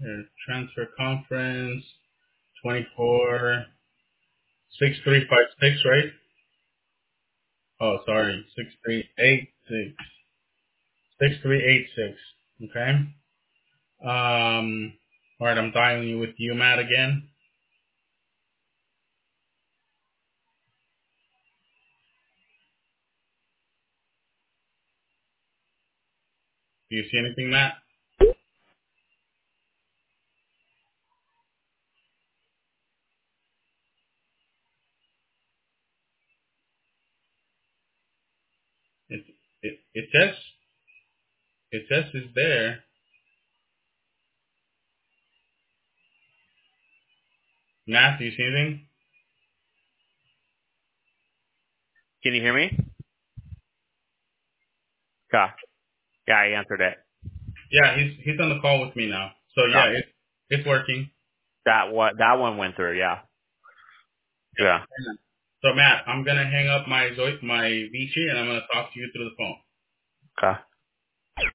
Transfer conference 246356, right? Oh, sorry, 6386. Okay. All right, I'm dialing you with you, Matt, again. Do you see anything, Matt? It it says it's there. Matt, do you see anything? Can you hear me? Yeah. Yeah, I answered it. Yeah, he's on the call with me now. So Yeah. yeah, it's working. That one went through, yeah. Yeah. Yeah. So Matt, I'm gonna hang up my Vici and I'm gonna talk to you through the phone. Okay.